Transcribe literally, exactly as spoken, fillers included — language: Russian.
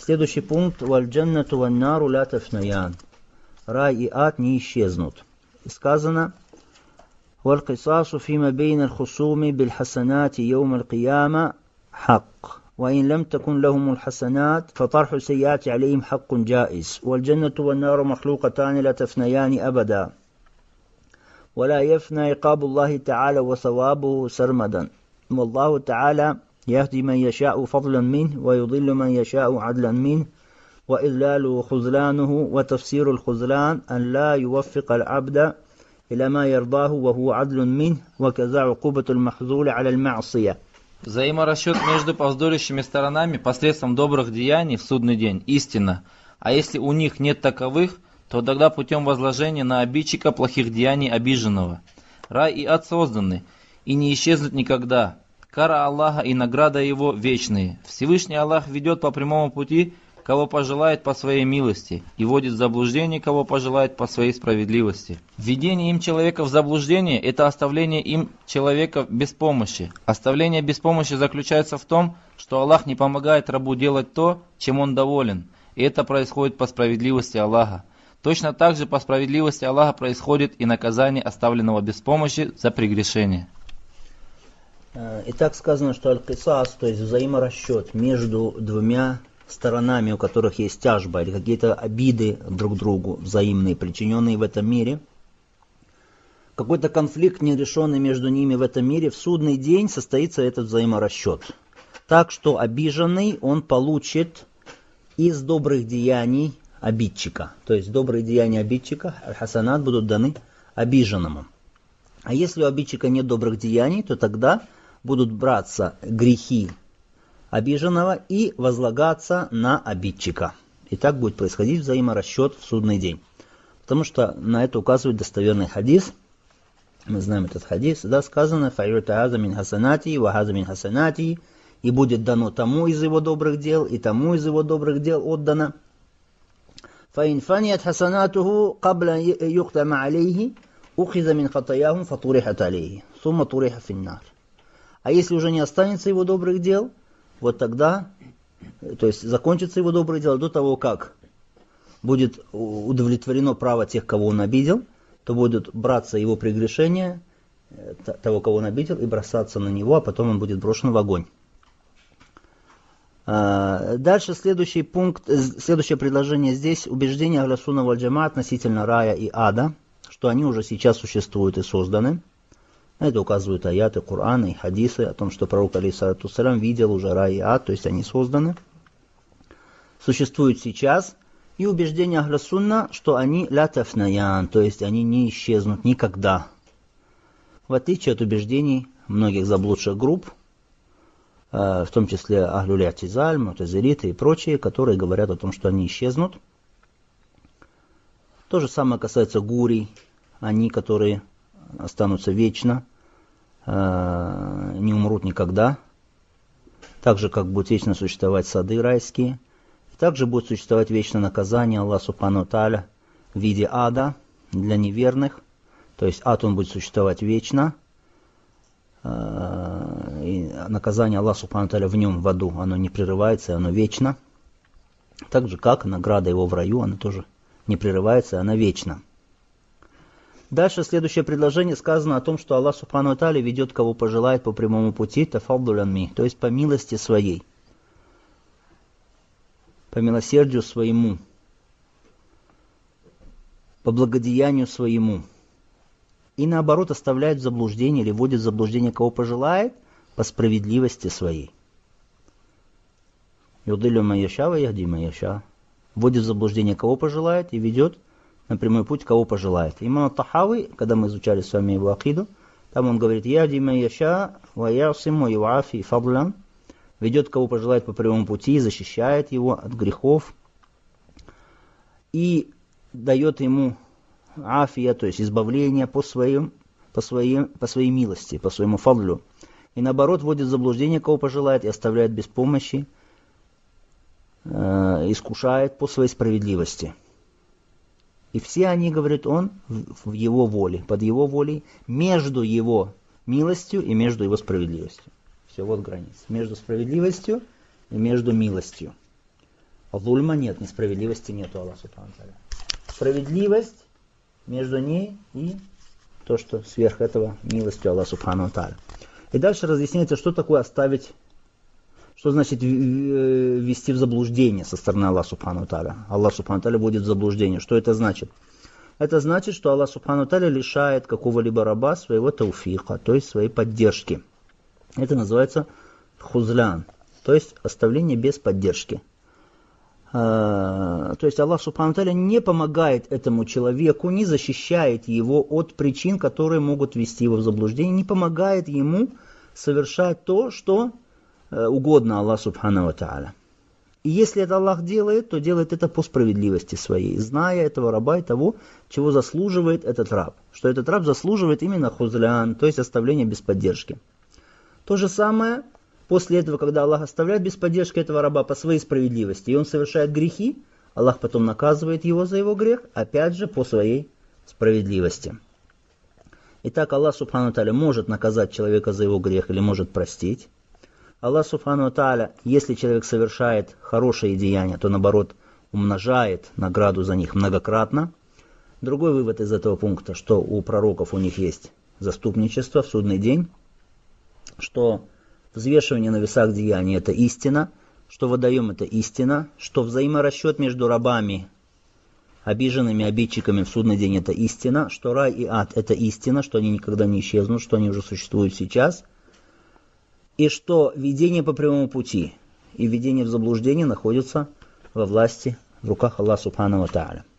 Следующий пункт. «Валь джаннату ван нару ля тафнаян». Рай и ад не исчезнут. И сказано: «Валь кисасу фима бейна аль-хусуми биль хасанати йоум аль-кияма хак. وإن لم تكن لهم الحسنات فطرح السيئات عليهم حق جائز والجنة والنار مخلوقتان لا تفنيان أبدا ولا يفنى عقاب الله تعالى وثوابه سرمدا والله تعالى يهدي من يشاء فضلا منه ويضل من يشاء عدلا منه وإذلاله خذلانه وتفسير الخذلان أن لا يوفق العبد إلى ما يرضاه وهو عدل منه وكذا عقوبة المحذول على المعصية». Взаиморасчет между повздорящими сторонами посредством добрых деяний в судный день – истина. А если у них нет таковых, то тогда путем возложения на обидчика плохих деяний обиженного. Рай и ад созданы и не исчезнут никогда. Кара Аллаха и награда Его вечные. Всевышний Аллах ведет по прямому пути, кого пожелает по своей милости, и вводит в заблуждение, кого пожелает по своей справедливости. Введение им человека в заблуждение – это оставление им человека без помощи. Оставление без помощи заключается в том, что Аллах не помогает рабу делать то, чем он доволен, и это происходит по справедливости Аллаха. Точно так же по справедливости Аллаха происходит и наказание оставленного без помощи за прегрешение. Итак, сказано, что аль-кисас, то есть взаиморасчет между двумя сторонами, у которых есть тяжба или какие-то обиды друг другу, взаимные, причиненные в этом мире, какой-то конфликт нерешенный между ними в этом мире, в судный день состоится этот взаиморасчет. Так что обиженный, он получит из добрых деяний обидчика. То есть добрые деяния обидчика, аль-хасанат, будут даны обиженному. А если у обидчика нет добрых деяний, то тогда будут браться грехи обиженного и возлагаться на обидчика. И так будет происходить взаиморасчет в судный день. Потому что на это указывает достоверный хадис. Мы знаем этот хадис. Да, сказано: «Файюта хаза мин хасанати, ва хаза мин хасанати». И будет дано тому из его добрых дел, и тому из его добрых дел отдано. «Фаин фаният хасанатуху кабла юхтама алейхи, ухиза мин хатаяхум фатурихат алейхи, сумма туриха финнар». А если уже не останется его добрых дел, вот тогда, то есть закончится его доброе дело до того, как будет удовлетворено право тех, кого он обидел, то будут браться его прегрешения, того, кого он обидел, и бросаться на него, а потом он будет брошен в огонь. Дальше следующий пункт, следующее предложение здесь: убеждение Ахлю Сунна валь Джамаа относительно рая и ада, что они уже сейчас существуют и созданы. На это указывают аяты Корана и хадисы о том, что пророк алейхиссалату вассалям видел уже рай и ад, то есть они созданы, существуют сейчас. И убеждение Ахлю Сунна, что они ля тафнаян, то есть они не исчезнут никогда. В отличие от убеждений многих заблудших групп, в том числе Ахлюль И'тизаль, му'тазилиты и прочие, которые говорят о том, что они исчезнут. То же самое касается гурий, они, которые останутся вечно, не умрут никогда, так же, как будут вечно существовать сады райские, и также будет существовать вечное наказание Аллаха Субхану ва Тааля в виде ада для неверных, то есть ад он будет существовать вечно, и наказание Аллаха Субхану ва Тааля в нем, в аду, оно не прерывается, оно вечно, так же, как награда его в раю, она тоже не прерывается, она вечна. Дальше следующее предложение сказано о том, что Аллах Субхану ва Тааля ведет, кого пожелает, по прямому пути, тафаддулян ми, то есть по милости своей, по милосердию своему, по благодеянию своему. И наоборот оставляет в заблуждение или вводит в заблуждение, кого пожелает, по справедливости своей. Юдиллю ман яша ва яхди ман яша. Вводит в заблуждение, кого пожелает, и ведет на прямой путь, кого пожелает. Имам ат-Тахави, когда мы изучали с вами его акиду, там он говорит: «Яхди ман яша ва ясим ва юафи фадлян». Ведет, кого пожелает, по прямому пути, защищает его от грехов и дает ему афия, то есть избавление по, своим, по, своим, по своей милости, по своему фадлю. И наоборот, вводит в заблуждение, кого пожелает, и оставляет без помощи, э, искушает по своей справедливости. И все они, говорит он, в, в его воле, под его волей, между его милостью и между его справедливостью. Все, вот граница. Между справедливостью и между милостью. Зульма нет, несправедливости нет у Аллаха Субхану ва Тааля. Справедливость между ней и то, что сверх этого милостью Аллаха Субхану ва Тааля. И дальше разъясняется, что такое оставить, что значит ввести в заблуждение со стороны Аллаха Субхану ва Тааля. Аллах Субхану ва Тааля вводит в заблуждение. Что это значит? Это значит, что Аллах Субхану ва Тааля лишает какого-либо раба своего тауфика, то есть своей поддержки. Это называется хузлян, то есть оставление без поддержки. То есть Аллах Субхану ва Тааля не помогает этому человеку, не защищает его от причин, которые могут ввести его в заблуждение, не помогает ему совершать то, что угодно Аллаху Субхану ва Тааля. И если это Аллах делает, то делает это по справедливости своей, зная этого раба и того, чего заслуживает этот раб. Что этот раб заслуживает именно хузлян, то есть оставление без поддержки. То же самое после этого, когда Аллах оставляет без поддержки этого раба по своей справедливости, и он совершает грехи, Аллах потом наказывает его за его грех, опять же по своей справедливости. Итак, Аллах Субхану ва Тааля может наказать человека за его грех или может простить. Аллах Субхану ва Тааля, если человек совершает хорошие деяния, то наоборот умножает награду за них многократно. Другой вывод из этого пункта, что у пророков у них есть заступничество в судный день, что взвешивание на весах деяний – это истина, что водоем – это истина, что взаиморасчет между рабами, обиженными обидчиками в судный день – это истина, что рай и ад – это истина, что они никогда не исчезнут, что они уже существуют сейчас, и что ведение по прямому пути и ведение в заблуждение находятся во власти, в руках Аллаха Субхану ва Тааля.